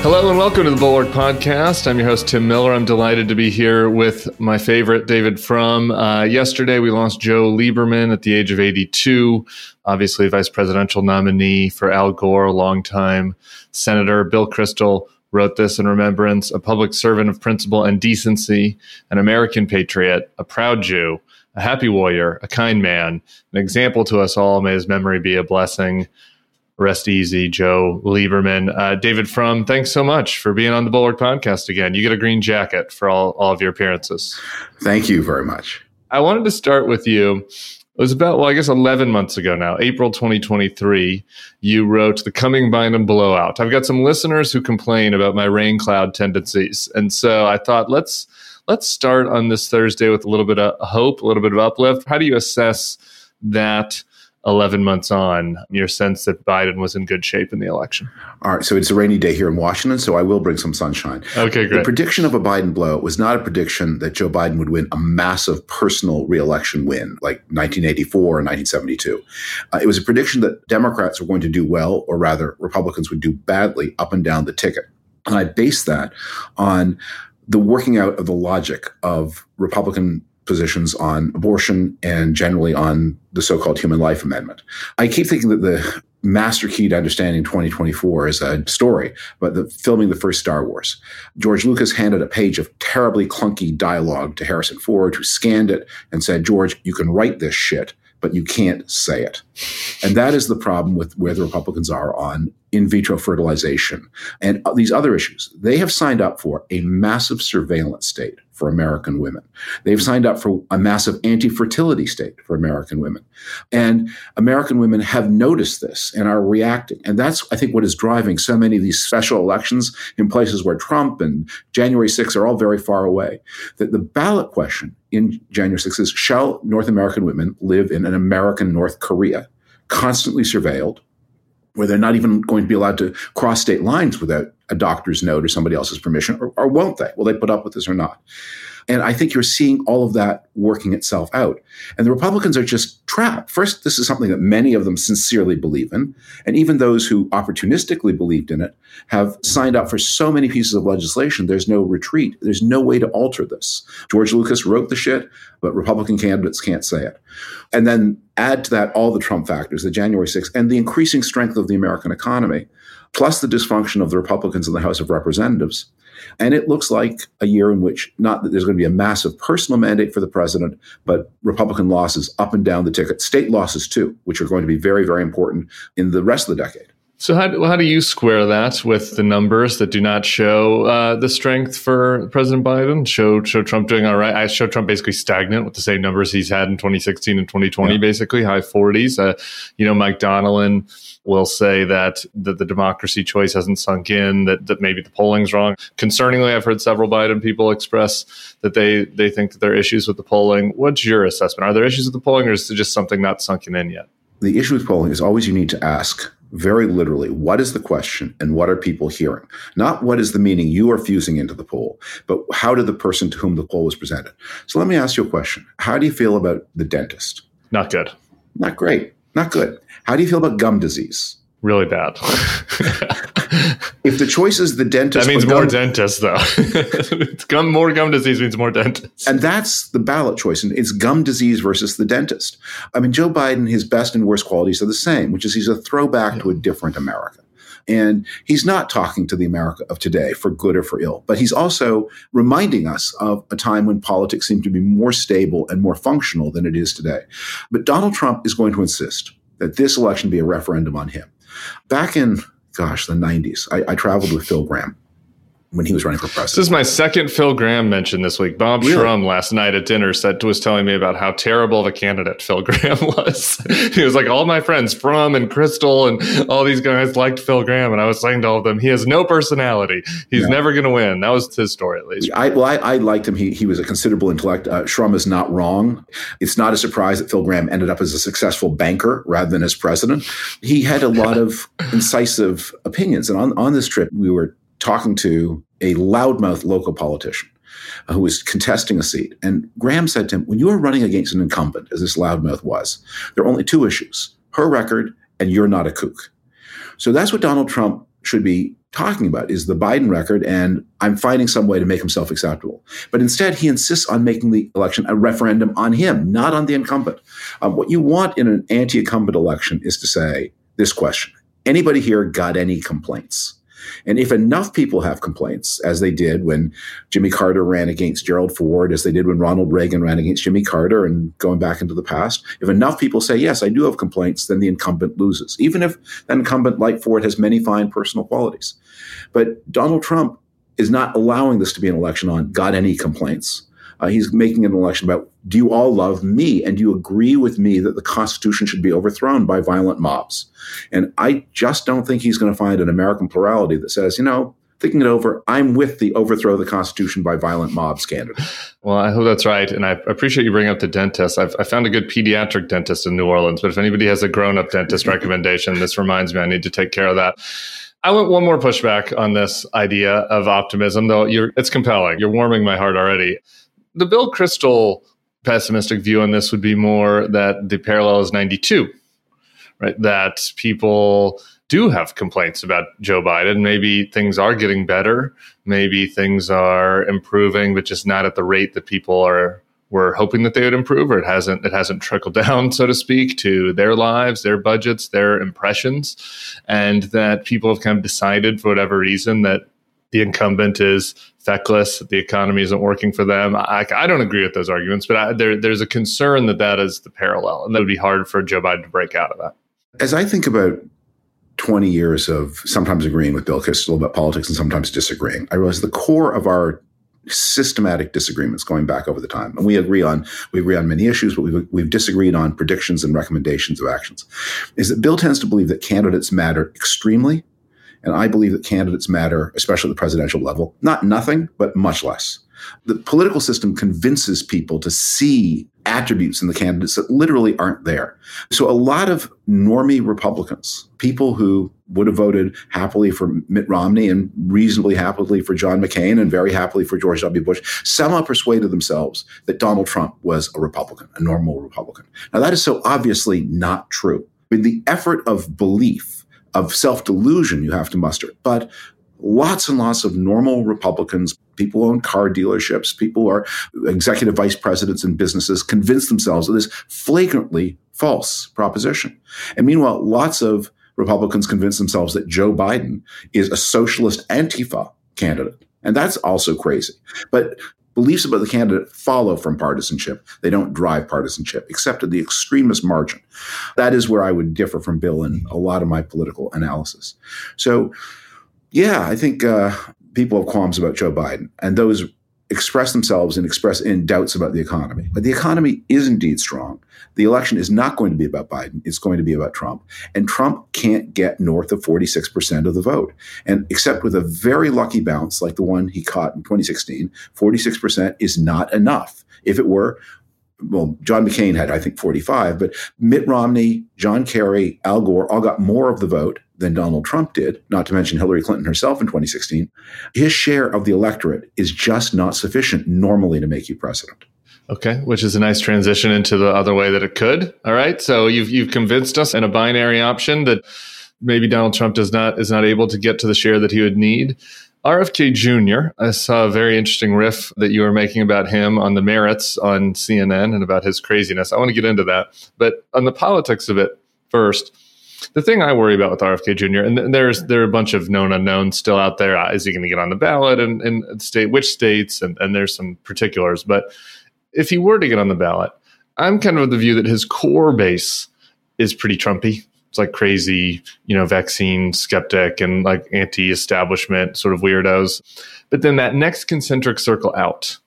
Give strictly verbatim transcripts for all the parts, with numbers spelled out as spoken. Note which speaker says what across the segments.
Speaker 1: Hello and welcome to the Bulwark Podcast. I'm your host, Tim Miller. I'm delighted to be here with my favorite, David Frum. Uh, yesterday, we lost Joe Lieberman at the age of eighty-two, obviously vice presidential nominee for Al Gore, longtime senator. Bill Kristol wrote this in remembrance, a public servant of principle and decency, an American patriot, a proud Jew, a happy warrior, a kind man, an example to us all. May his memory be a blessing. Rest easy, Joe Lieberman. Uh, David Frum, thanks so much for being on the Bulwark Podcast again. You get a green jacket for all, all of your appearances.
Speaker 2: Thank you very much.
Speaker 1: I wanted to start with you. It was about, well, I guess eleven months ago now, April twenty twenty-three, you wrote The Coming Biden Blowout. I've got some listeners who complain about my rain cloud tendencies. And so I thought, let's let's start on this Thursday with a little bit of hope, a little bit of uplift. How do you assess that eleven months on, your sense that Biden was in good shape in the election?
Speaker 2: All right. So it's a rainy day here in Washington, so I will bring some sunshine.
Speaker 1: Okay, great.
Speaker 2: The prediction of a Biden blowout was not a prediction that Joe Biden would win a massive personal reelection win like nineteen eighty-four or nineteen seventy-two. Uh, it was a prediction that Democrats were going to do well, or rather Republicans would do badly up and down the ticket. And I based that on the working out of the logic of Republican positions on abortion and generally on the so-called Human Life Amendment. I keep thinking that the master key to understanding twenty twenty-four is a story, but the filming the first Star Wars. George Lucas handed a page of terribly clunky dialogue to Harrison Ford, who scanned it and said, "George, you can write this shit, but you can't say it." And that is the problem with where the Republicans are on in vitro fertilization and these other issues. They have signed up for a massive surveillance state for American women. They've signed up for a massive anti-fertility state for American women. And American women have noticed this and are reacting. And that's, I think, what is driving so many of these special elections in places where Trump and January sixth are all very far away. That the ballot question in January sixth is, shall North American women live in an American North Korea, constantly surveilled, where they're not even going to be allowed to cross state lines without a doctor's note or somebody else's permission, or, or won't they? Will they put up with this or not? And I think you're seeing all of that working itself out. And the Republicans are just trapped. First, this is something that many of them sincerely believe in. And even those who opportunistically believed in it have signed up for so many pieces of legislation, there's no retreat. There's no way to alter this. George Lucas wrote the shit, but Republican candidates can't say it. And then add to that all the Trump factors, the January sixth, and the increasing strength of the American economy, plus the dysfunction of the Republicans in the House of Representatives. And it looks like a year in which not that there's going to be a massive personal mandate for the president, but Republican losses up and down the ticket, state losses too, which are going to be very, very important in the rest of the decade.
Speaker 1: So how do, how do you square that with the numbers that do not show uh, the strength for President Biden? Show show Trump doing all right. I show Trump basically stagnant with the same numbers he's had in twenty sixteen and twenty twenty, yeah. Basically high forties. Uh, you know, Mike Donnellan will say that, that the democracy choice hasn't sunk in, that, that maybe the polling's wrong. Concerningly, I've heard several Biden people express that they, they think that there are issues with the polling. What's your assessment? Are there issues with the polling, or is it just something not sunken in yet?
Speaker 2: The issue with polling is always you need to ask very literally, what is the question and what are people hearing? Not what is the meaning you are fusing into the poll, but how did the person to whom the poll was presented? So let me ask you a question. How do you feel about the dentist?
Speaker 1: Not good.
Speaker 2: Not great. Not good. How do you feel about gum disease?
Speaker 1: Really bad.
Speaker 2: If the choice is the dentist...
Speaker 1: That means
Speaker 2: more
Speaker 1: gum, dentists, though. It's gum, more gum disease means more dentists.
Speaker 2: And that's the ballot choice. And it's gum disease versus the dentist. I mean, Joe Biden, his best and worst qualities are the same, which is he's a throwback yeah. to a different America. And he's not talking to the America of today for good or for ill, but he's also reminding us of a time when politics seemed to be more stable and more functional than it is today. But Donald Trump is going to insist that this election be a referendum on him. Back in, gosh, the nineties, I, I traveled with Phil Gramm when he was running for president.
Speaker 1: This is my second Phil Gramm mention this week. Bob really? Shrum last night at dinner said was telling me about how terrible of a candidate Phil Gramm was. He was like, all my friends, Frum and Kristol and all these guys liked Phil Gramm. And I was saying to all of them, he has no personality. He's yeah. never going to win. That was his story, at least.
Speaker 2: I, well, I, I liked him. He he was a considerable intellect. Uh, Shrum is not wrong. It's not a surprise that Phil Gramm ended up as a successful banker rather than as president. He had a lot of incisive opinions. And on, on this trip, we were talking to a loudmouth local politician uh, who was contesting a seat. And Graham said to him, when you are running against an incumbent, as this loudmouth was, there are only two issues, her record and you're not a kook. So that's what Donald Trump should be talking about is the Biden record, and I'm finding some way to make himself acceptable. But instead, he insists on making the election a referendum on him, not on the incumbent. Um, what you want in an anti-incumbent election is to say this question: anybody here got any complaints? And if enough people have complaints, as they did when Jimmy Carter ran against Gerald Ford, as they did when Ronald Reagan ran against Jimmy Carter, and going back into the past, if enough people say, yes, I do have complaints, then the incumbent loses, even if that incumbent, like Ford, has many fine personal qualities. But Donald Trump is not allowing this to be an election on got any complaints. Uh, he's making an election about, do you all love me? And do you agree with me that the Constitution should be overthrown by violent mobs? And I just don't think he's going to find an American plurality that says, you know, thinking it over, I'm with the overthrow of the Constitution by violent mobs candidate.
Speaker 1: Well, I hope that's right. And I appreciate you bringing up the dentist. I've, I found a good pediatric dentist in New Orleans, but if anybody has a grown-up dentist recommendation, this reminds me I need to take care of that. I want one more pushback on this idea of optimism, though you're, it's compelling. You're warming my heart already. The Bill Kristol pessimistic view on this would be more that the parallel is ninety-two, right? That people do have complaints about Joe Biden. Maybe things are getting better. Maybe things are improving, but just not at the rate that people are were hoping that they would improve, or it hasn't it hasn't trickled down, so to speak, to their lives, their budgets, their impressions, and that people have kind of decided for whatever reason that the incumbent is feckless, that the economy isn't working for them. I, I don't agree with those arguments, but I, there, there's a concern that that is the parallel, and that would be hard for Joe Biden to break out of that.
Speaker 2: As I think about twenty years of sometimes agreeing with Bill Kristol about politics and sometimes disagreeing, I realize the core of our systematic disagreements going back over the time, and we agree on we agree on many issues, but we've, we've disagreed on predictions and recommendations of actions, is that Bill tends to believe that candidates matter extremely. And I believe that candidates matter, especially at the presidential level, not nothing, but much less. The political system convinces people to see attributes in the candidates that literally aren't there. So a lot of normie Republicans, people who would have voted happily for Mitt Romney and reasonably happily for John McCain and very happily for George W. Bush, somehow persuaded themselves that Donald Trump was a Republican, a normal Republican. Now, that is so obviously not true. With the effort of belief, of self-delusion you have to muster. But lots and lots of normal Republicans, people who own car dealerships, people who are executive vice presidents in businesses, convince themselves of this flagrantly false proposition. And meanwhile, lots of Republicans convince themselves that Joe Biden is a socialist Antifa candidate. And that's also crazy. But beliefs about the candidate follow from partisanship. They don't drive partisanship, except at the extremist margin. That is where I would differ from Bill in a lot of my political analysis. So, yeah, I think uh, people have qualms about Joe Biden, and those express themselves and express in doubts about the economy. But the economy is indeed strong. The election is not going to be about Biden. It's going to be about Trump. And Trump can't get north of forty-six percent of the vote. And except with a very lucky bounce like the one he caught in twenty sixteen, forty-six percent is not enough. If it were, well, John McCain had, I think, forty-five, but Mitt Romney, John Kerry, Al Gore all got more of the vote than Donald Trump did, not to mention Hillary Clinton herself in twenty sixteen. His share of the electorate is just not sufficient normally to make you president.
Speaker 1: Okay, which is a nice transition into the other way that it could. All right, so you've you've convinced us in a binary option that maybe Donald Trump does not is not able to get to the share that he would need. R F K Junior, I saw a very interesting riff that you were making about him on the merits on C N N and about his craziness. I want to get into that. But on the politics of it first, the thing I worry about with R F K Junior, and there's there are a bunch of known unknowns still out there. Is he going to get on the ballot and, and state which states? And, and there's some particulars. But if he were to get on the ballot, I'm kind of of the view that his core base is pretty Trumpy. It's like crazy, you know, vaccine skeptic and like anti-establishment sort of weirdos. But then that next concentric circle out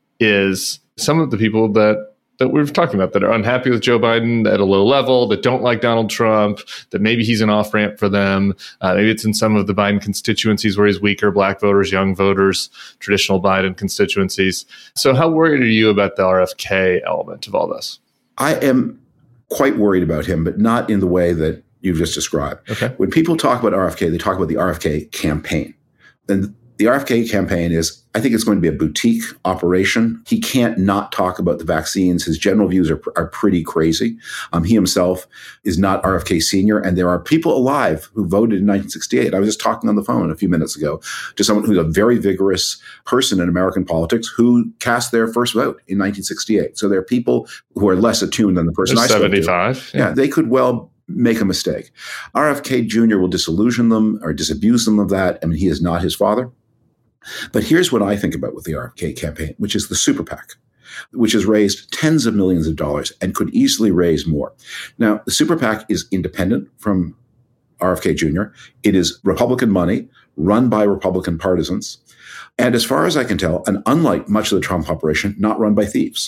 Speaker 1: is some of the people that that we were talking about that are unhappy with Joe Biden at a low level, that don't like Donald Trump, that maybe he's an off-ramp for them. Uh, maybe it's in some of the Biden constituencies where he's weaker, black voters, young voters, traditional Biden constituencies. So how worried are you about the R F K element of all this?
Speaker 2: I am quite worried about him, but not in the way that you've just described.
Speaker 1: Okay.
Speaker 2: When people talk about R F K, they talk about the R F K campaign. And The R F K campaign is, I think it's going to be a boutique operation. He can't not talk about the vaccines. His general views are, are pretty crazy. Um, he himself is not R F K senior, and there are people alive who voted in nineteen sixty-eight. I was just talking on the phone a few minutes ago to someone who's a very vigorous person in American politics who cast their first vote in nineteen sixty-eight. So there are people who are less attuned than the person I spoke to.
Speaker 1: seventy-five.
Speaker 2: Yeah. yeah, they could well make a mistake. R F K Junior will disillusion them or disabuse them of that. I mean, he is not his father. But here's what I think about with the R F K campaign, which is the super PAC, which has raised tens of millions of dollars and could easily raise more. Now, the super PAC is independent from R F K Junior It is Republican money run by Republican partisans. And as far as I can tell, and unlike much of the Trump operation, not run by thieves.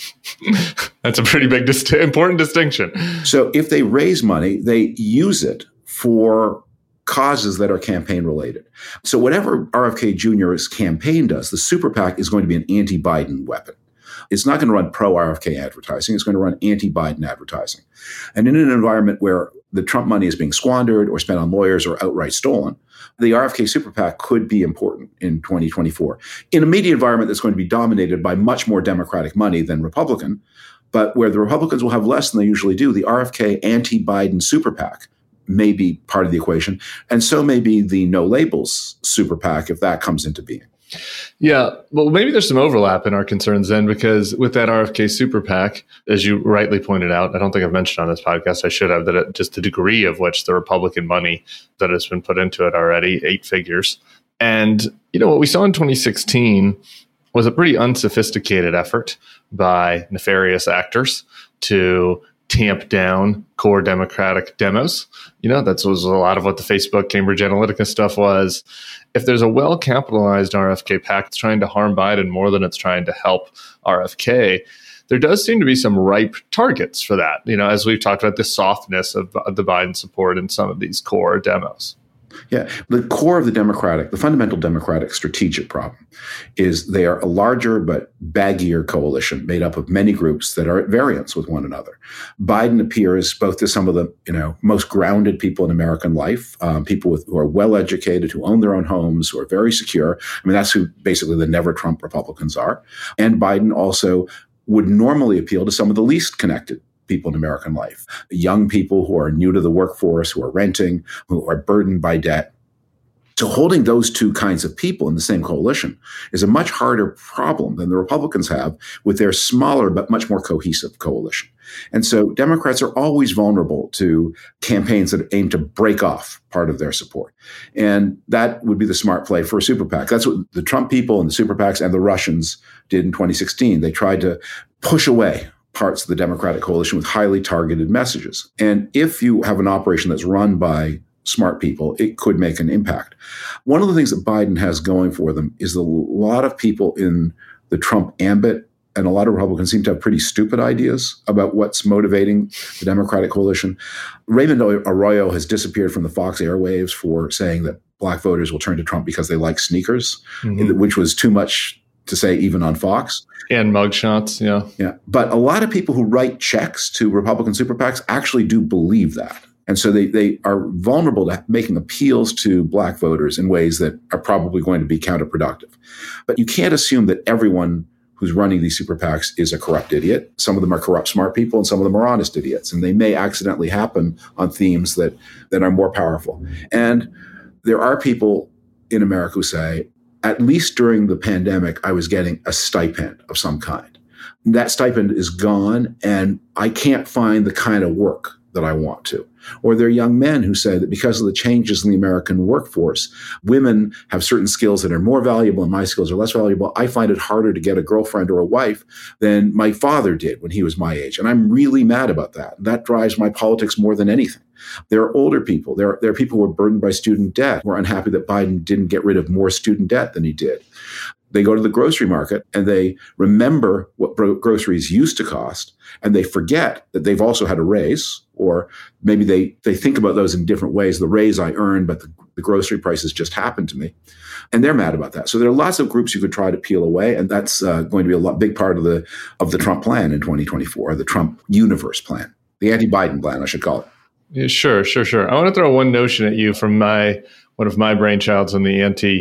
Speaker 1: That's a pretty big, dist- important distinction.
Speaker 2: So if they raise money, they use it for causes that are campaign related. So whatever R F K Junior's campaign does, the super PAC is going to be an anti-Biden weapon. It's not going to run pro-R F K advertising. It's going to run anti-Biden advertising. And in an environment where the Trump money is being squandered or spent on lawyers or outright stolen, the R F K super PAC could be important in twenty twenty-four. In a media environment that's going to be dominated by much more Democratic money than Republican, but where the Republicans will have less than they usually do, the R F K anti-Biden super PAC may be part of the equation. And so may be the no labels super PAC if that comes into being.
Speaker 1: Yeah, well, maybe there's some overlap in our concerns then, because with that R F K super PAC, as you rightly pointed out, I don't think I've mentioned on this podcast, I should have, that it, just the degree of which the Republican money that has been put into it already, eight figures. And, you know, what we saw in twenty sixteen was a pretty unsophisticated effort by nefarious actors to tamp down core Democratic demos. You know, that was a lot of what the Facebook Cambridge Analytica stuff was. If there's a well-capitalized R F K PAC that's trying to harm Biden more than it's trying to help R F K, there does seem to be some ripe targets for that, you know, as we've talked about the softness of the Biden support in some of these core demos.
Speaker 2: Yeah. The core of the Democratic, the fundamental Democratic strategic problem is they are a larger but baggier coalition made up of many groups that are at variance with one another. Biden appears both to some of the, you know, most grounded people in American life, um, people with, who are well-educated, who own their own homes, who are very secure. I mean, that's who basically the never Trump Republicans are. And Biden also would normally appeal to some of the least connected people in American life, young people who are new to the workforce, who are renting, who are burdened by debt. So holding those two kinds of people in the same coalition is a much harder problem than the Republicans have with their smaller but much more cohesive coalition. And so Democrats are always vulnerable to campaigns that aim to break off part of their support. And that would be the smart play for a super PAC. That's what the Trump people and the super PACs and the Russians did in twenty sixteen. They tried to push away parts of the Democratic coalition with highly targeted messages. And if you have an operation that's run by smart people, it could make an impact. One of the things that Biden has going for them is a lot of people in the Trump ambit and a lot of Republicans seem to have pretty stupid ideas about what's motivating the Democratic coalition. Raymond Arroyo has disappeared from the Fox airwaves for saying that black voters will turn to Trump because they like sneakers, mm-hmm. which was too much to say even on Fox.
Speaker 1: And mugshots, yeah.
Speaker 2: Yeah. But a lot of people who write checks to Republican super PACs actually do believe that. And so they, they are vulnerable to making appeals to black voters in ways that are probably going to be counterproductive. But you can't assume that everyone who's running these super PACs is a corrupt idiot. Some of them are corrupt smart people and some of them are honest idiots. And they may accidentally happen on themes that, that are more powerful. And there are people in America who say, at least during the pandemic, I was getting a stipend of some kind. That stipend is gone, and I can't find the kind of work that I want to. Or there are young men who say that because of the changes in the American workforce, women have certain skills that are more valuable and my skills are less valuable. I find it harder to get a girlfriend or a wife than my father did when he was my age. And I'm really mad about that. That drives my politics more than anything. There are older people. There are, there are people who are burdened by student debt, who are unhappy that Biden didn't get rid of more student debt than he did. They go to the grocery market and they remember what bro- groceries used to cost, and they forget that they've also had a raise, or maybe they, they think about those in different ways. The raise I earned, but the, the grocery prices just happened to me. And they're mad about that. So there are lots of groups you could try to peel away, and that's uh, going to be a lot, big part of the of the Trump plan in twenty twenty-four, the Trump universe plan, the anti-Biden plan, I should call it. Yeah,
Speaker 1: sure, sure, sure. I want to throw one notion at you from my one of my brainchilds in the anti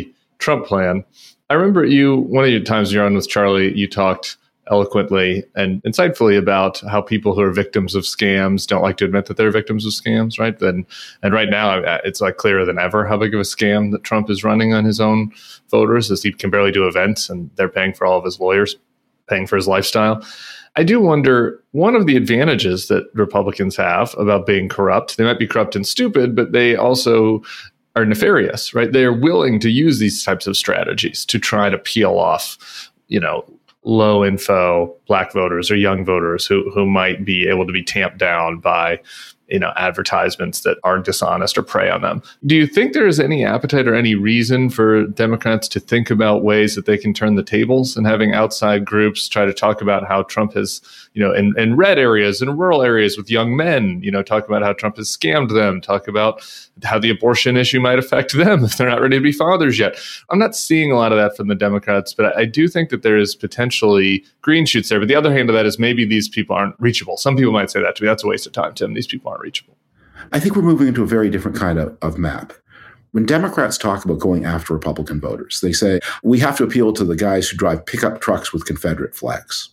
Speaker 1: Trump plan. I remember you, one of your times you're on with Charlie, you talked eloquently and insightfully about how people who are victims of scams don't like to admit that they're victims of scams, right? And, and right now, it's like clearer than ever how big of a scam that Trump is running on his own voters, as he can barely do events and they're paying for all of his lawyers, paying for his lifestyle. I do wonder, one of the advantages that Republicans have about being corrupt, they might be corrupt and stupid, but they also are nefarious, right? They are willing to use these types of strategies to try to peel off, you know, low info black voters or young voters who who might be able to be tamped down by, you know, advertisements that are dishonest or prey on them. Do you think there is any appetite or any reason for Democrats to think about ways that they can turn the tables and having outside groups try to talk about how Trump has, you know, in, in red areas and rural areas with young men, you know, talk about how Trump has scammed them, talk about how the abortion issue might affect them if they're not ready to be fathers yet. I'm not seeing a lot of that from the Democrats, but I do think that there is potentially green shoots there. But the other hand of that is maybe these people aren't reachable. Some people might say that to me. That's a waste of time, Tim. These people aren't reachable.
Speaker 2: I think we're moving into a very different kind of, of map. When Democrats talk about going after Republican voters, they say, we have to appeal to the guys who drive pickup trucks with Confederate flags.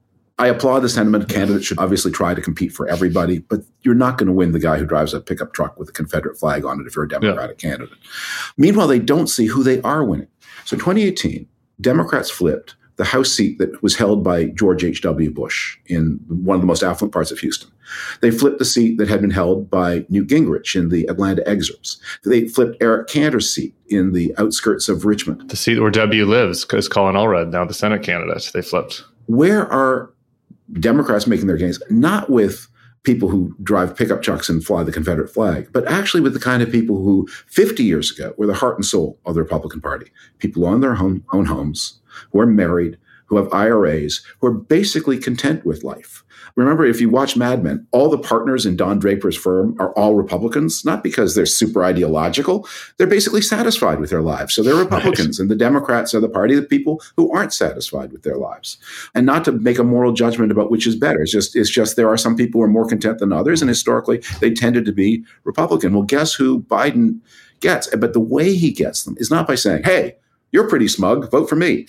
Speaker 2: I applaud the sentiment. Candidates should obviously try to compete for everybody, but you're not going to win the guy who drives a pickup truck with a Confederate flag on it if you're a Democratic yeah. candidate. Meanwhile, they don't see who they are winning. So in twenty eighteen, Democrats flipped the House seat that was held by George H W. Bush in one of the most affluent parts of Houston. They flipped the seat that had been held by Newt Gingrich in the Atlanta exurbs. They flipped Eric Cantor's seat in the outskirts of Richmond.
Speaker 1: The seat where W lives, because Colin Allred, now the Senate candidate, they flipped.
Speaker 2: Where are Democrats making their gains? Not with people who drive pickup trucks and fly the Confederate flag, but actually with the kind of people who fifty years ago were the heart and soul of the Republican Party. People who own their home, own homes, who are married, who have I R As, who are basically content with life. Remember, if you watch Mad Men, all the partners in Don Draper's firm are all Republicans, not because they're super ideological. They're basically satisfied with their lives. So they're Republicans, right. And the Democrats are the party of the people who aren't satisfied with their lives. And not to make a moral judgment about which is better. It's just, it's just there are some people who are more content than others, and historically they tended to be Republican. Well, guess who Biden gets? But the way he gets them is not by saying, hey, you're pretty smug, vote for me.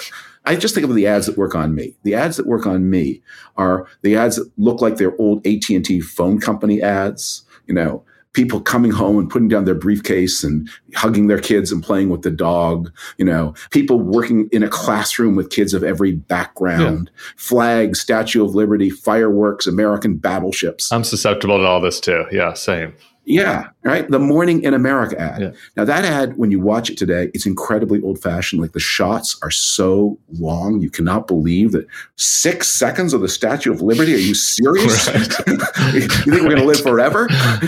Speaker 2: I just think of the ads that work on me. The ads that work on me are the ads that look like they're old A T and T phone company ads, you know, people coming home and putting down their briefcase and hugging their kids and playing with the dog, you know, people working in a classroom with kids of every background, yeah. Flags, Statue of Liberty, fireworks, American battleships.
Speaker 1: I'm susceptible to all this too. Yeah, same.
Speaker 2: Yeah, right. The Morning in America ad.
Speaker 1: Yeah.
Speaker 2: Now that ad, when you watch it today, it's incredibly old fashioned. Like the shots are so long. You cannot believe that six seconds of the Statue of Liberty. Are you serious? Right. You think we're going to live forever?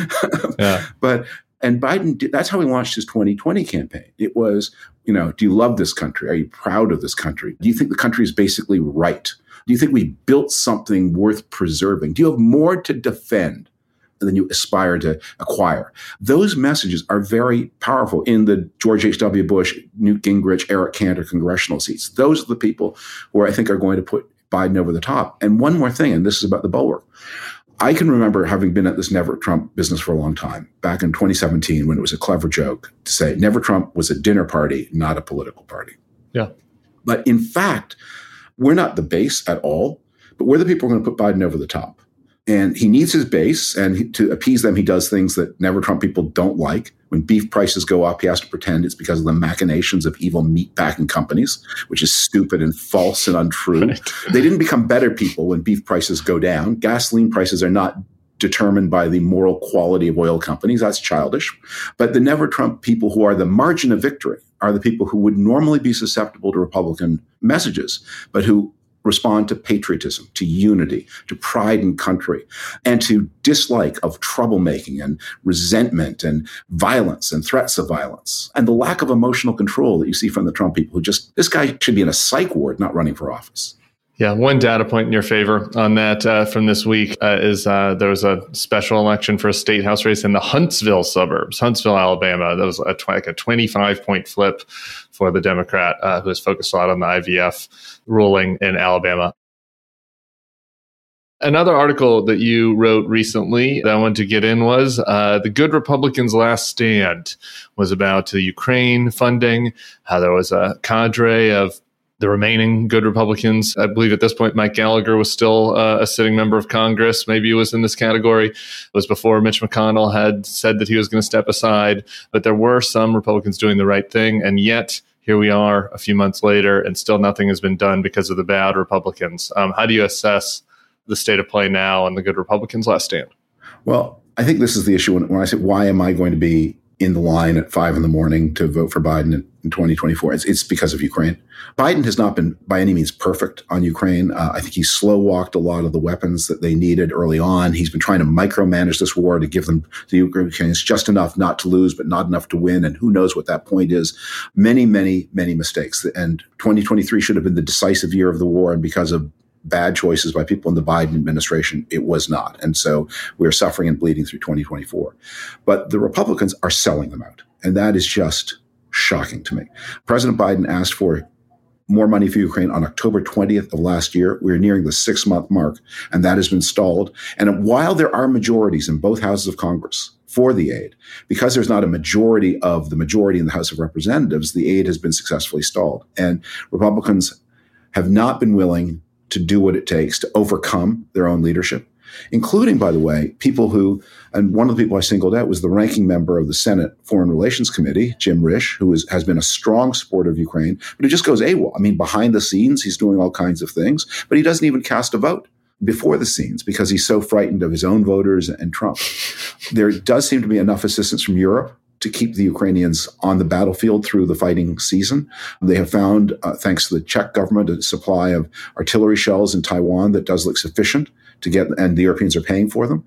Speaker 2: Yeah. But, and Biden, did, that's how he launched his twenty twenty campaign. It was, you know, do you love this country? Are you proud of this country? Do you think the country is basically right? Do you think we built something worth preserving? Do you have more to defend than you aspire to acquire? Those messages are very powerful in the George H W. Bush, Newt Gingrich, Eric Cantor congressional seats. Those are the people who I think are going to put Biden over the top. And one more thing, and this is about the bulwark. I can remember having been at this Never Trump business for a long time, back in twenty seventeen, when it was a clever joke to say Never Trump was a dinner party, not a political party.
Speaker 1: Yeah.
Speaker 2: But in fact, we're not the base at all, but we're the people who are going to put Biden over the top. And he needs his base, and he, to appease them, he does things that Never Trump people don't like. When beef prices go up, he has to pretend it's because of the machinations of evil meat-packing companies, which is stupid and false and untrue. Right. They didn't become better people when beef prices go down. Gasoline prices are not determined by the moral quality of oil companies. That's childish. But the Never Trump people who are the margin of victory are the people who would normally be susceptible to Republican messages, but who respond to patriotism, to unity, to pride in country, and to dislike of troublemaking and resentment and violence and threats of violence, and the lack of emotional control that you see from the Trump people who just, this guy should be in a psych ward, not running for office.
Speaker 1: Yeah, one data point in your favor on that uh, from this week uh, is uh, there was a special election for a state house race in the Huntsville suburbs, Huntsville, Alabama. That was a tw- like a twenty-five point flip for the Democrat uh, who has focused a lot on the I V F ruling in Alabama. Another article that you wrote recently that I wanted to get in was uh, The Good Republicans' Last Stand was about the Ukraine funding, how there was a cadre of the remaining good Republicans. I believe at this point, Mike Gallagher was still uh, a sitting member of Congress. Maybe he was in this category. It was before Mitch McConnell had said that he was going to step aside. But there were some Republicans doing the right thing. And yet, here we are a few months later, and still nothing has been done because of the bad Republicans. Um, how do you assess the state of play now and the good Republicans' last stand?
Speaker 2: Well, I think this is the issue when, when I say, why am I going to be in the line at five in the morning to vote for Biden in, in twenty twenty-four? It's, it's because of Ukraine. Biden has not been by any means perfect on Ukraine. Uh, I think he slow walked a lot of the weapons that they needed early on. He's been trying to micromanage this war to give them, the Ukrainians, just enough not to lose, but not enough to win. And who knows what that point is. Many, many, many mistakes. And twenty twenty-three should have been the decisive year of the war. And because of bad choices by people in the Biden administration, it was not. And so we're suffering and bleeding through twenty twenty-four. But the Republicans are selling them out. And that is just shocking to me. President Biden asked for more money for Ukraine on October twentieth of last year. We're nearing the six-month mark, and that has been stalled. And while there are majorities in both houses of Congress for the aid, because there's not a majority of the majority in the House of Representatives, the aid has been successfully stalled. And Republicans have not been willing to do what it takes to overcome their own leadership, including, by the way, people who, and one of the people I singled out was the ranking member of the Senate Foreign Relations Committee, Jim Risch, who is, has been a strong supporter of Ukraine, but he just goes AWOL. I mean, behind the scenes, he's doing all kinds of things, but he doesn't even cast a vote before the scenes because he's so frightened of his own voters and Trump. There does seem to be enough assistance from Europe to keep the Ukrainians on the battlefield through the fighting season. They have found, uh, thanks to the Czech government, a supply of artillery shells in Taiwan that does look sufficient to get, and the Europeans are paying for them.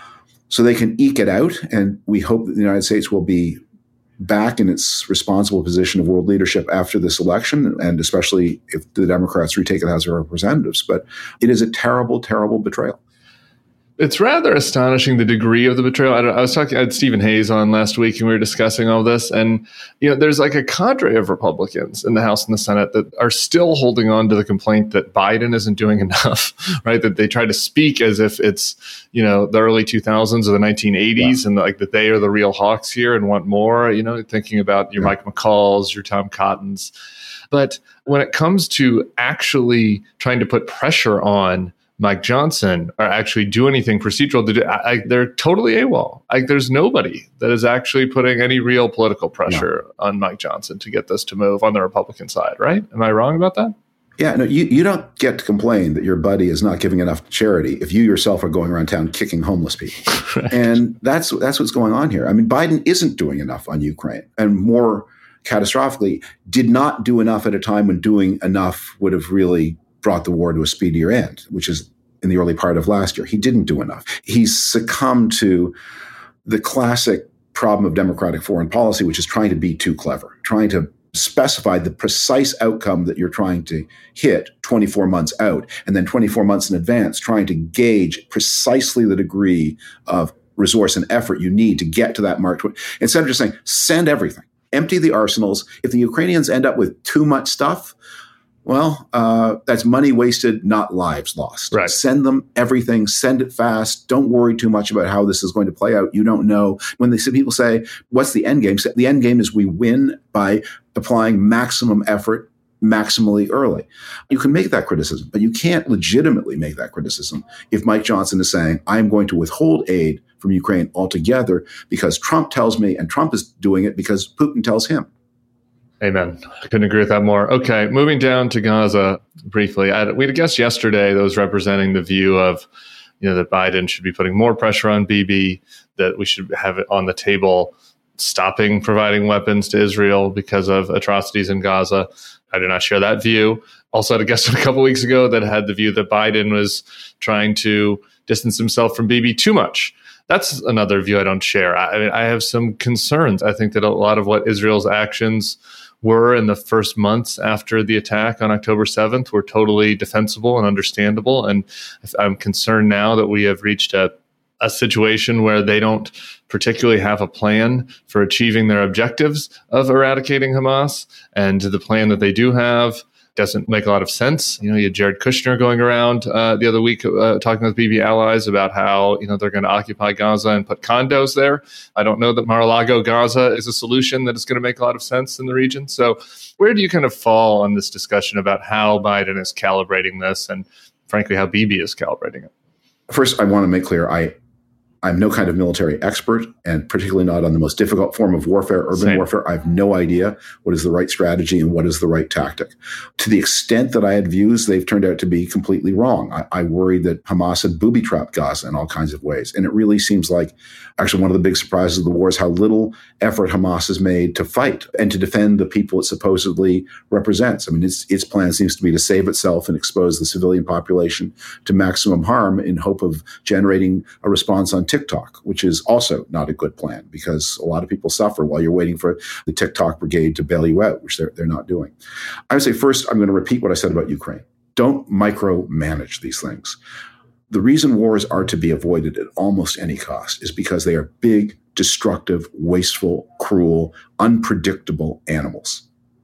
Speaker 2: So they can eke it out, and we hope that the United States will be back in its responsible position of world leadership after this election, and especially if the Democrats retake the House of Representatives. But it is a terrible, terrible betrayal.
Speaker 1: It's rather astonishing the degree of the betrayal. I, I was talking, I had Stephen Hayes on last week, and we were discussing all this. And, you know, there's like a cadre of Republicans in the House and the Senate that are still holding on to the complaint that Biden isn't doing enough, right? That they try to speak as if it's, you know, the early two thousands or the nineteen eighties, yeah. and like that they are the real hawks here and want more, you know, thinking about your yeah. Mike McCalls, your Tom Cottons. But when it comes to actually trying to put pressure on Mike Johnson or actually do anything procedural to do, I, I, they're totally AWOL. Like, there's nobody that is actually putting any real political pressure no. on Mike Johnson to get this to move on the Republican side, right? Am I wrong about that?
Speaker 2: Yeah, no, you, you don't get to complain that your buddy is not giving enough to charity if you yourself are going around town kicking homeless people. Right. And that's that's what's going on here. I mean, Biden isn't doing enough on Ukraine, and more catastrophically, did not do enough at a time when doing enough would have really brought the war to a speedier end, which is in the early part of last year. He didn't do enough. He's succumbed to the classic problem of democratic foreign policy, which is trying to be too clever, trying to specify the precise outcome that you're trying to hit twenty-four months out, and then twenty-four months in advance, trying to gauge precisely the degree of resource and effort you need to get to that mark. Instead of just saying, send everything, empty the arsenals. If the Ukrainians end up with too much stuff, well, uh, that's money wasted, not lives lost.
Speaker 1: Right.
Speaker 2: Send them everything. Send it fast. Don't worry too much about how this is going to play out. You don't know. When they say, people say, what's the end game? The end game is we win by applying maximum effort maximally early. You can make that criticism, but you can't legitimately make that criticism if Mike Johnson is saying, I'm going to withhold aid from Ukraine altogether because Trump tells me, and Trump is doing it because Putin tells him.
Speaker 1: Amen. I couldn't agree with that more. Okay, moving down to Gaza briefly. I, we had a guest yesterday that was representing the view of, you know, that Biden should be putting more pressure on Bibi, that we should have it on the table, stopping providing weapons to Israel because of atrocities in Gaza. I do not share that view. Also had a guest a couple weeks ago that had the view that Biden was trying to distance himself from Bibi too much. That's another view I don't share. I, I mean, I have some concerns. I think that a lot of what Israel's actions were in the first months after the attack on October seventh were totally defensible and understandable. And I'm concerned now that we have reached a, a situation where they don't particularly have a plan for achieving their objectives of eradicating Hamas. And the plan that they do have doesn't make a lot of sense. You know, you had Jared Kushner going around uh, the other week uh, talking with Bibi allies about how, you know, they're going to occupy Gaza and put condos there. I don't know that Mar-a-Lago Gaza is a solution that is going to make a lot of sense in the region. So where do you kind of fall on this discussion about how Biden is calibrating this and, frankly, how Bibi is calibrating it?
Speaker 2: First, I want to make clear, I I'm no kind of military expert, and particularly not on the most difficult form of warfare, urban
Speaker 1: Same.
Speaker 2: warfare. I have no idea what is the right strategy and what is the right tactic. To the extent that I had views, they've turned out to be completely wrong. I, I worried that Hamas had booby-trapped Gaza in all kinds of ways. And it really seems like actually one of the big surprises of the war is how little effort Hamas has made to fight and to defend the people it supposedly represents. I mean, its, its plan seems to be to save itself and expose the civilian population to maximum harm in hope of generating a response on TikTok, which is also not a good plan because a lot of people suffer while you're waiting for the TikTok brigade to bail you out, which they're, they're not doing. I would say first, I'm going to repeat what I said about Ukraine. Don't micromanage these things. The reason wars are to be avoided at almost any cost is because they are big, destructive, wasteful, cruel, unpredictable animals.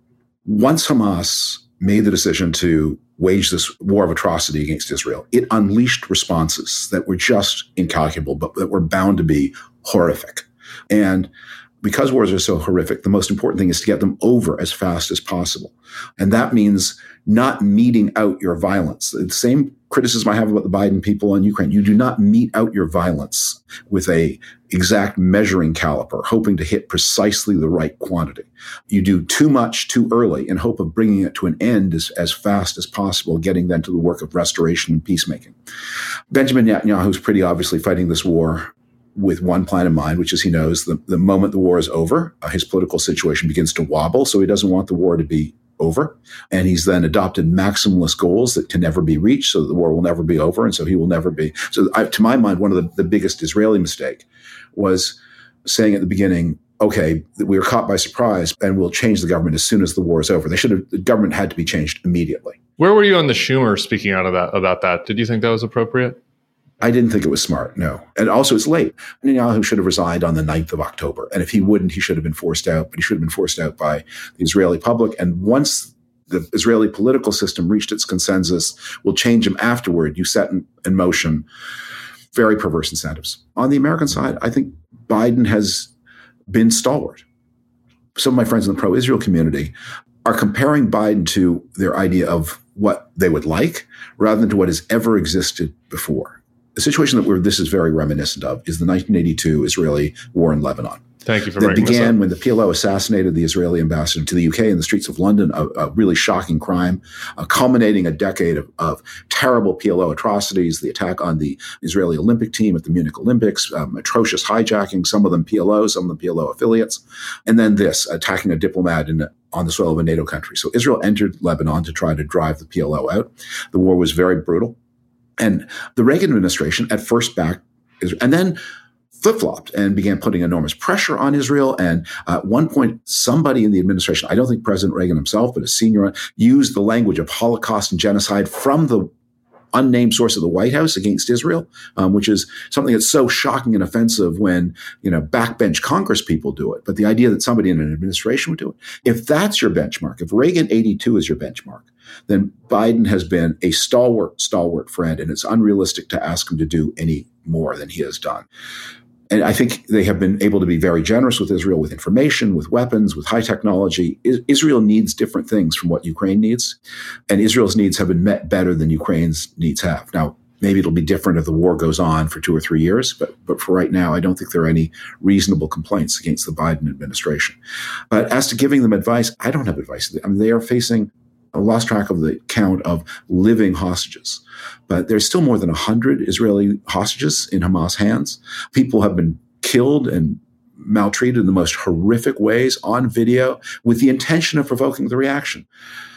Speaker 2: Once Hamas made the decision to wage this war of atrocity against Israel, it unleashed responses that were just incalculable, but that were bound to be horrific. And because wars are so horrific, the most important thing is to get them over as fast as possible. And that means not meting out your violence. The same criticism I have about the Biden people on Ukraine. You do not mete out your violence with a exact measuring caliper, hoping to hit precisely the right quantity. You do too much too early in hope of bringing it to an end as, as fast as possible, getting then to the work of restoration and peacemaking. Benjamin Netanyahu is pretty obviously fighting this war with one plan in mind, which is he knows the, the moment the war is over, uh, his political situation begins to wobble. So he doesn't want the war to be over. And he's then adopted maximalist goals that can never be reached so that the war will never be over. And so he will never be. So I, to my mind, one of the, the biggest Israeli mistake was saying at the beginning, okay, we were caught by surprise and we'll change the government as soon as the war is over. They should have, the government had to be changed immediately.
Speaker 1: Where were you on the Schumer speaking out of that, about that? Did you think that was appropriate?
Speaker 2: I didn't think it was smart, no. And also it's late. Netanyahu should have resigned on the ninth of October. And if he wouldn't, he should have been forced out, but he should have been forced out by the Israeli public. And once the Israeli political system reached its consensus, will change him afterward, you set in, in motion very perverse incentives. On the American side, I think Biden has been stalwart. Some of my friends in the pro-Israel community are comparing Biden to their idea of what they would like rather than to what has ever existed before. The situation that we're, this is very reminiscent of is the nineteen eighty-two Israeli war in Lebanon.
Speaker 1: Thank you for
Speaker 2: that
Speaker 1: bringing
Speaker 2: began
Speaker 1: this up.
Speaker 2: When the P L O assassinated the Israeli ambassador to the U K in the streets of London, a, a really shocking crime, uh, culminating a decade of, of terrible P L O atrocities, the attack on the Israeli Olympic team at the Munich Olympics, um, atrocious hijacking, some of them P L O, some of them P L O affiliates, and then this, attacking a diplomat in on the soil of a NATO country. So Israel entered Lebanon to try to drive the P L O out. The war was very brutal. And the Reagan administration at first backed Israel, and then flip-flopped and began putting enormous pressure on Israel. And uh, at one point, somebody in the administration, I don't think President Reagan himself, but a senior one, used the language of Holocaust and genocide from the unnamed source of the White House against Israel, um, which is something that's so shocking and offensive when, you know, backbench Congress people do it. But the idea that somebody in an administration would do it, if that's your benchmark, if Reagan eighty-two is your benchmark, then Biden has been a stalwart, stalwart friend, and it's unrealistic to ask him to do any more than he has done. And I think they have been able to be very generous with Israel, with information, with weapons, with high technology. I- Israel needs different things from what Ukraine needs. And Israel's needs have been met better than Ukraine's needs have. Now, maybe it'll be different if the war goes on for two or three years. But, but for right now, I don't think there are any reasonable complaints against the Biden administration. But as to giving them advice, I don't have advice. I mean, they are facing, I lost track of the count of living hostages, but there's still more than one hundred Israeli hostages in Hamas hands. People have been killed and maltreated in the most horrific ways on video with the intention of provoking the reaction.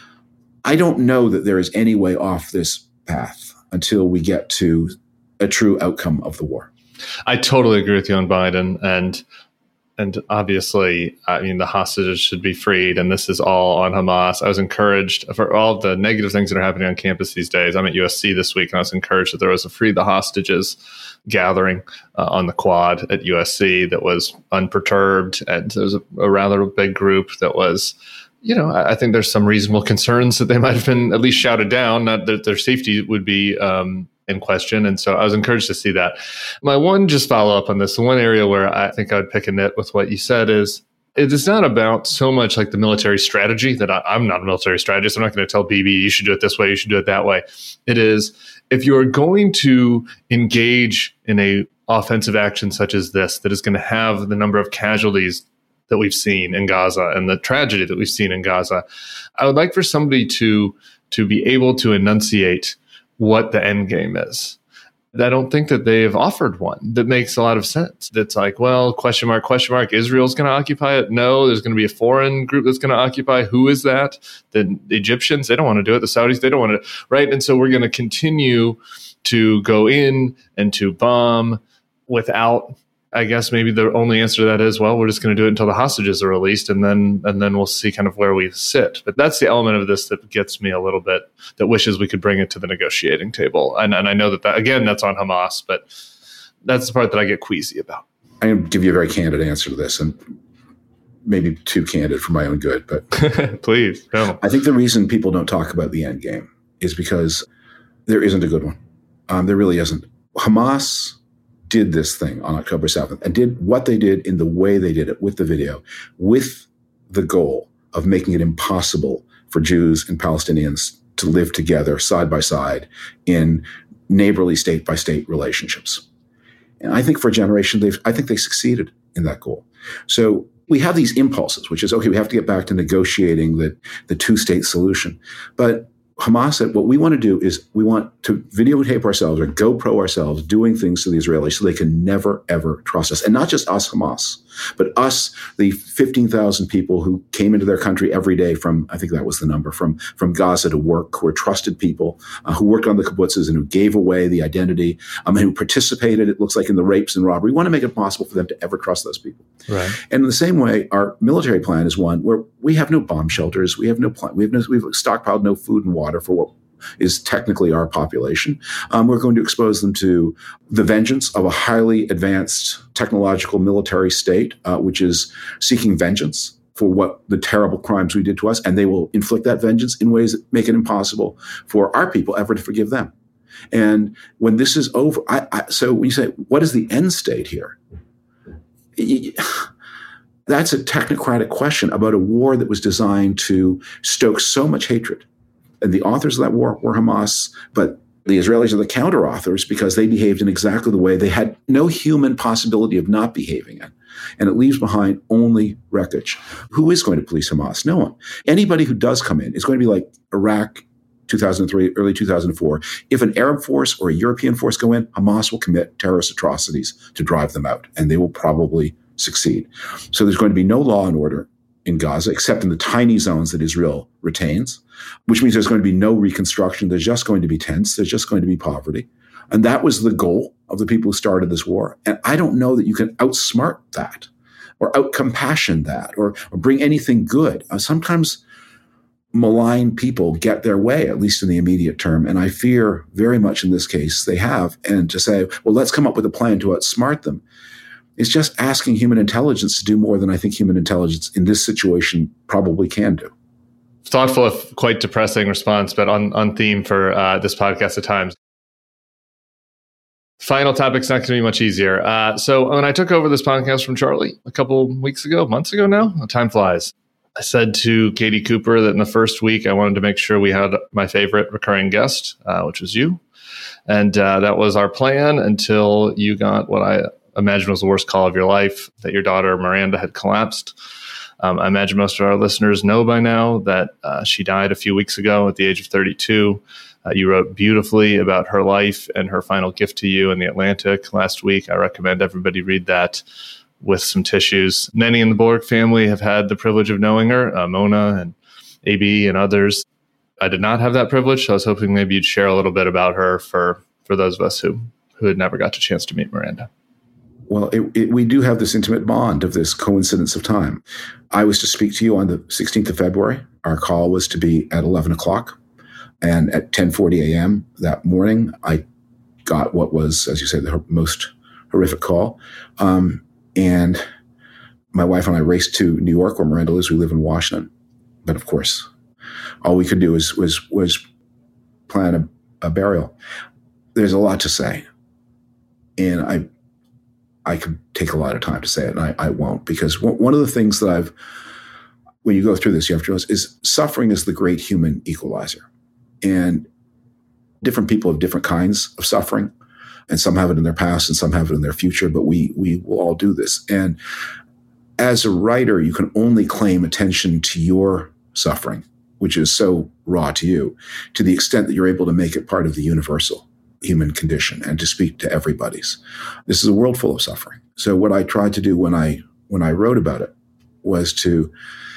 Speaker 2: I don't know that there is any way off this path until we get to a true outcome of the war.
Speaker 1: I totally agree with you on Biden. And And obviously, I mean, the hostages should be freed, and this is all on Hamas. I was encouraged for all the negative things that are happening on campus these days. I'm at U S C this week, and I was encouraged that there was a Free the Hostages gathering uh, on the quad at U S C that was unperturbed, and there was a, a rather big group that was you know, I, I think there's some reasonable concerns that they might have been at least shouted down, not that their safety would be um, in question. And so I was encouraged to see that. My one just follow up on this, the one area where I think I would pick a nit with what you said is, it is not about so much like the military strategy that I, I'm not a military strategist. I'm not going to tell B B, you should do it this way, you should do it that way. It is, if you're going to engage in a offensive action such as this, that is going to have the number of casualties that we've seen in Gaza and the tragedy that we've seen in Gaza, I would like for somebody to, to be able to enunciate what the end game is. I don't think that they've offered one that makes a lot of sense. That's like, well, question mark, question mark, Israel's going to occupy it? No, there's going to be a foreign group that's going to occupy. Who is that? The Egyptians, they don't want to do it. The Saudis, they don't want to, right? And so we're going to continue to go in and to bomb without, I guess maybe the only answer to that is, well, we're just going to do it until the hostages are released, and then and then we'll see kind of where we sit. But that's the element of this that gets me a little bit, that wishes we could bring it to the negotiating table. And, and I know that, that, again, that's on Hamas, but that's the part that I get queasy about.
Speaker 2: I'm going to give you a very candid answer to this, and maybe too candid for my own good. But
Speaker 1: please, no.
Speaker 2: I think the reason people don't talk about the end game is because there isn't a good one. Um, there really isn't. Hamas did this thing on October seventh and did what they did in the way they did it with the video, with the goal of making it impossible for Jews and Palestinians to live together side by side in neighborly state by state relationships. And I think for a generation, they've, I think they succeeded in that goal. So we have these impulses, which is, okay, we have to get back to negotiating the, the two-state solution. But Hamas said, what we want to do is we want to videotape ourselves or GoPro ourselves doing things to the Israelis so they can never, ever trust us. And not just us, Hamas, but us, the fifteen thousand people who came into their country every day from, I think that was the number, from, from Gaza to work, who are trusted people, uh, who worked on the kibbutzes and who gave away the identity, um, and who participated, it looks like, in the rapes and robbery. We want to make it possible for them to ever trust those people.
Speaker 1: Right.
Speaker 2: And in the same way, our military plan is one where we have no bomb shelters. We have no plan. We have no, we've stockpiled no food and water for what is technically our population. Um, we're going to expose them to the vengeance of a highly advanced technological military state, uh, which is seeking vengeance for what the terrible crimes we did to us. And they will inflict that vengeance in ways that make it impossible for our people ever to forgive them. And when this is over, I, I, so when you say, what is the end state here? That's a technocratic question about a war that was designed to stoke so much hatred. And the authors of that war were Hamas, but the Israelis are the counter-authors because they behaved in exactly the way they had no human possibility of not behaving in. And it leaves behind only wreckage. Who is going to police Hamas? No one. Anybody who does come in is going to be like Iraq, two thousand three, early two thousand four. If an Arab force or a European force go in, Hamas will commit terrorist atrocities to drive them out, and they will probably succeed. So there's going to be no law and order in Gaza, except in the tiny zones that Israel retains, which means there's going to be no reconstruction. There's just going to be tents. There's just going to be poverty. And that was the goal of the people who started this war. And I don't know that you can outsmart that or outcompassion that or, or bring anything good. Uh, sometimes malign people get their way, at least in the immediate term. And I fear very much in this case they have. And to say, well, let's come up with a plan to outsmart them, it's just asking human intelligence to do more than I think human intelligence in this situation probably can do.
Speaker 1: Thoughtful, if quite depressing response, but on, on theme for uh, this podcast at times. Final topic's not going to be much easier. Uh, so when I took over this podcast from Charlie a couple weeks ago, months ago now, time flies. I said to Katie Cooper that in the first week, I wanted to make sure we had my favorite recurring guest, uh, which was you. And uh, that was our plan until you got what I imagine was the worst call of your life, that your daughter Miranda had collapsed. Um, I imagine most of our listeners know by now that uh, she died a few weeks ago at the age of thirty-two. Uh, you wrote beautifully about her life and her final gift to you in The Atlantic last week. I recommend everybody read that with some tissues. Many in the Borg family have had the privilege of knowing her, uh, Mona and A B and others. I did not have that privilege, so I was hoping maybe you'd share a little bit about her for, for those of us who, who had never got a chance to meet Miranda.
Speaker 2: Well, it, it, we do have this intimate bond of this coincidence of time. I was to speak to you on the sixteenth of February. Our call was to be at eleven o'clock. And at ten forty a.m. that morning, I got what was, as you said, the most horrific call. Um, and my wife and I raced to New York, where Miranda lives. We live in Washington. But of course, all we could do was was was plan a, a burial. There's a lot to say, and I I could take a lot of time to say it, and I, I won't, because one of the things that I've, when you go through this, you have to realize is suffering is the great human equalizer, and different people have different kinds of suffering, and some have it in their past and some have it in their future, but we we will all do this. And as a writer, you can only claim attention to your suffering, which is so raw to you, to the extent that you're able to make it part of the universal human condition and to speak to everybody's. This is a world full of suffering. So what I tried to do when I when I wrote about it was to,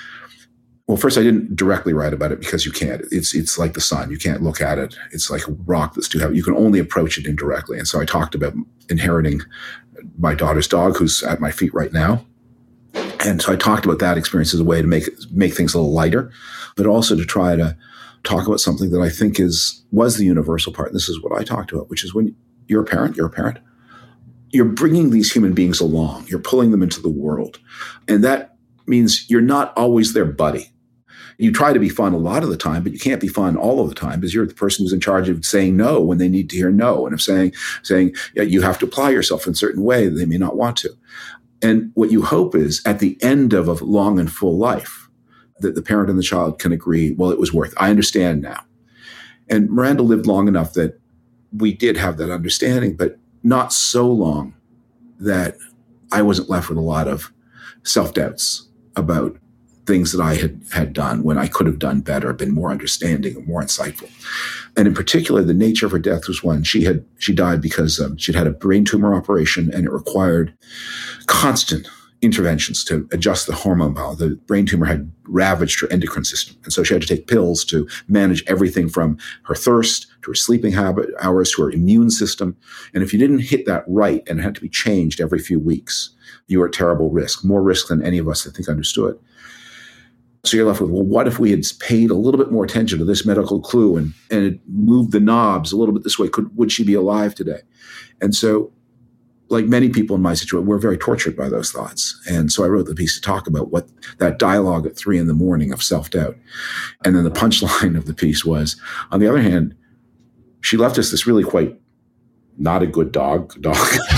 Speaker 2: well, first I didn't directly write about it because you can't. It's it's like the sun. You can't look at it. It's like a rock that's too heavy. You can only approach it indirectly. And so I talked about inheriting my daughter's dog, who's at my feet right now. And so I talked about that experience as a way to make make things a little lighter, but also to try to talk about something that I think is was the universal part. And this is what I talked about, which is when you're a parent, you're a parent, you're bringing these human beings along, you're pulling them into the world. And that means you're not always their buddy. You try to be fun a lot of the time, but you can't be fun all of the time because you're the person who's in charge of saying no when they need to hear no, and of saying, saying yeah, you have to apply yourself in a certain way that they may not want to. And what you hope is at the end of a long and full life, that the parent and the child can agree, well, it was worth it. I understand now. And Miranda lived long enough that we did have that understanding, but not so long that I wasn't left with a lot of self-doubts about things that I had, had done when I could have done better, been more understanding and more insightful. And in particular, the nature of her death was one. She had she died because um, she'd had a brain tumor operation, and it required constant interventions to adjust the hormone balance. The brain tumor had ravaged her endocrine system. And so she had to take pills to manage everything from her thirst to her sleeping habit hours to her immune system. And if you didn't hit that right and it had to be changed every few weeks, you were at terrible risk, more risk than any of us, I think, understood. So you're left with, well, what if we had paid a little bit more attention to this medical clue and, and it moved the knobs a little bit this way? Could, would she be alive today? And so, like many people in my situation, we're very tortured by those thoughts. And so I wrote the piece to talk about what that dialogue at three in the morning of self-doubt. And then the punchline of the piece was, on the other hand, she left us this really quite not a good dog. dog.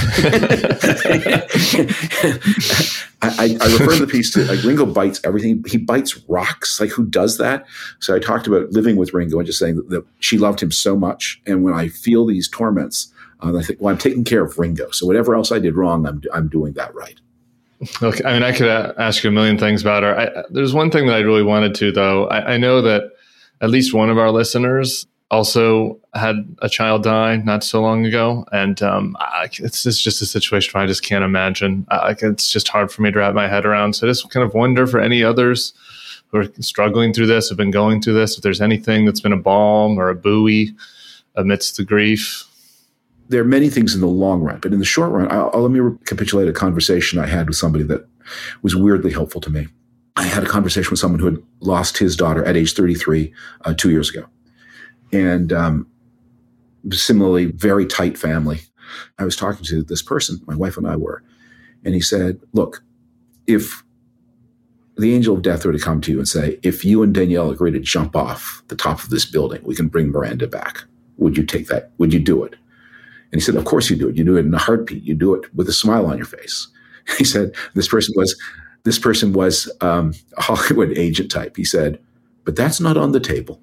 Speaker 2: I, I refer to the piece to, like, Ringo bites everything. He bites rocks. Like, who does that? So I talked about living with Ringo and just saying that, that she loved him so much. And when I feel these torments, Uh, I think, well, I'm taking care of Ringo. So whatever else I did wrong, I'm I'm doing that right.
Speaker 1: Okay. I mean, I could uh, ask you a million things about her. I, there's one thing that I really wanted to, though. I, I know that at least one of our listeners also had a child die not so long ago. And um, I, it's, it's just a situation where I just can't imagine. I, it's just hard for me to wrap my head around. So I just kind of wonder for any others who are struggling through this, have been going through this, if there's anything that's been a balm or a buoy amidst the grief.
Speaker 2: There are many things in the long run, but in the short run, I'll, I'll, let me recapitulate a conversation I had with somebody that was weirdly helpful to me. I had a conversation with someone who had lost his daughter at age thirty-three uh, two years ago. And um, similarly, very tight family. I was talking to this person, my wife and I were, and he said, look, if the angel of death were to come to you and say, if you and Danielle agree to jump off the top of this building, we can bring Miranda back. Would you take that? Would you do it? And he said, of course you do it. You do it in a heartbeat. You do it with a smile on your face. He said, this person was, this person was um, a Hollywood agent type. He said, but that's not on the table.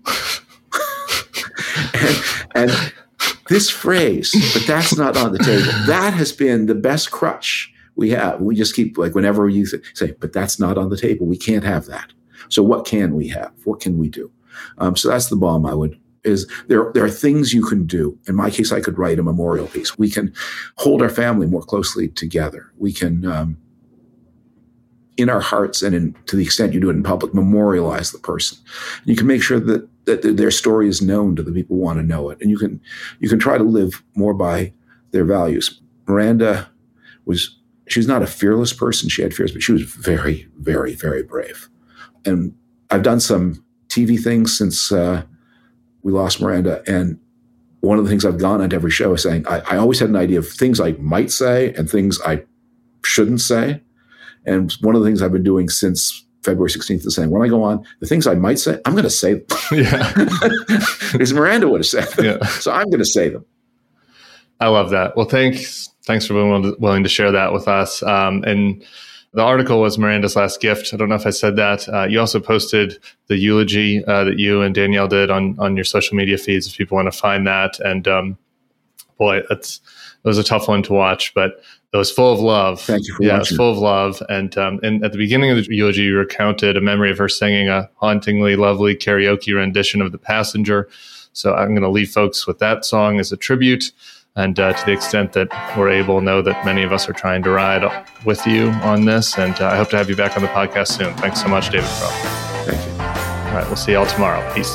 Speaker 2: and, and this phrase, but that's not on the table, that has been the best crutch we have. We just keep, like, whenever you say, but that's not on the table, we can't have that. So what can we have? What can we do? Um, so that's the balm I would is there, there are things you can do. In my case, I could write a memorial piece. We can hold our family more closely together. We can, um, in our hearts and in, to the extent you do it in public, memorialize the person. And you can make sure that, that their story is known to the people who want to know it. And you can, you can try to live more by their values. Miranda was, she was not a fearless person. She had fears, but she was very, very, very brave. And I've done some T V things since, uh, we lost Miranda. And one of the things I've gone on to every show is saying, I, I always had an idea of things I might say and things I shouldn't say. And one of the things I've been doing since February sixteenth and saying, when I go on, the things I might say, I'm going to say them.
Speaker 1: Yeah.
Speaker 2: Because Miranda would have said them.
Speaker 1: Yeah.
Speaker 2: So I'm going to say them.
Speaker 1: I love that. Well, thanks. Thanks for being willing to share that with us. Um, and the article was Miranda's Last Gift. I don't know if I said that. Uh, you also posted the eulogy uh, that you and Danielle did on, on your social media feeds if people want to find that. And um, boy, it's, it was a tough one to watch, but it was full of love.
Speaker 2: Thank you for
Speaker 1: yeah,
Speaker 2: watching.
Speaker 1: It was full of love. And, um, and at the beginning of the eulogy, you recounted a memory of her singing a hauntingly lovely karaoke rendition of The Passenger. So I'm going to leave folks with that song as a tribute. And uh, to the extent that we're able, know that many of us are trying to ride with you on this. And uh, I hope to have you back on the podcast soon. Thanks so much, David Frum.
Speaker 2: Thank you.
Speaker 1: All right, we'll see y'all tomorrow. Peace.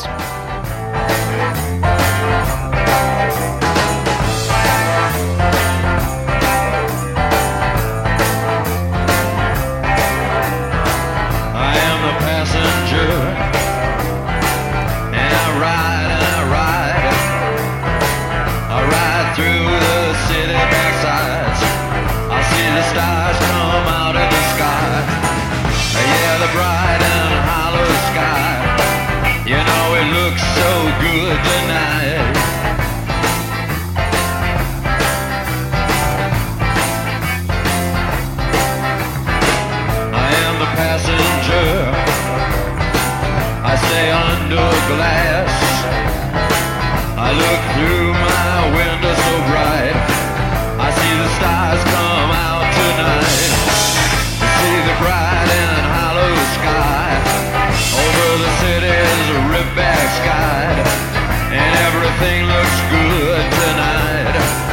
Speaker 3: Glass. I look through my window so bright, I see the stars come out tonight. I see the bright and hollow sky over the city's rift-back sky, and everything looks good tonight.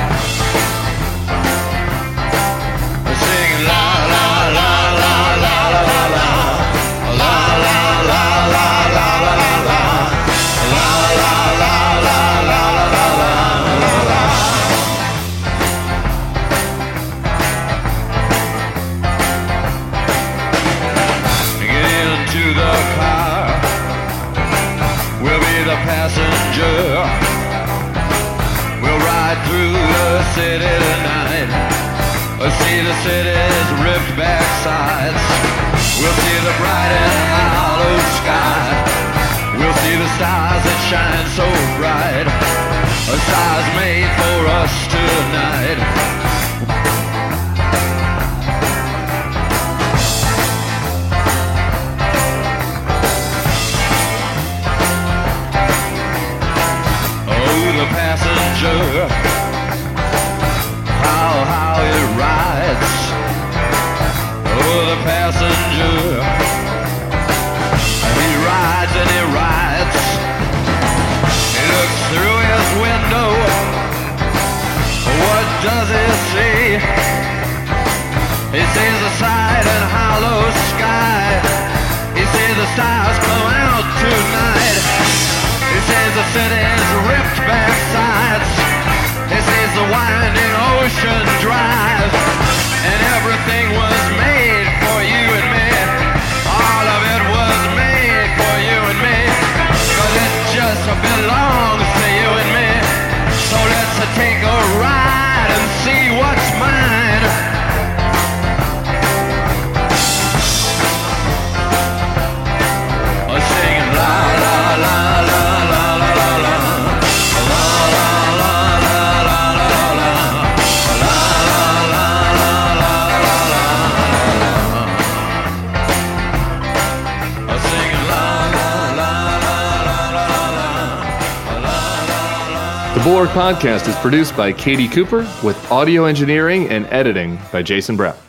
Speaker 3: I sing la la la la la la la la la la la la la la. Passenger, we'll ride through the city tonight. We'll see the city's ripped back sides. We'll see the bright and hollow sky. We'll see the stars that shine so bright. A stars made for us tonight. Passenger, how, how it rides. Oh, the passenger, he rides and he rides. He looks through his window. What does he see? He sees the side and hollow sky. He sees the stars come out tonight. He sees the city's ripped back sides. He sees the winding ocean drive. And everything was made for you and me. All of it was made for you and me. Cause it just belongs to you and me. So let's take a ride and see what's mine. Singing la la la la la la la la.
Speaker 1: The Bulwark Podcast is produced by Katie Cooper with audio engineering and editing by Jason Brown.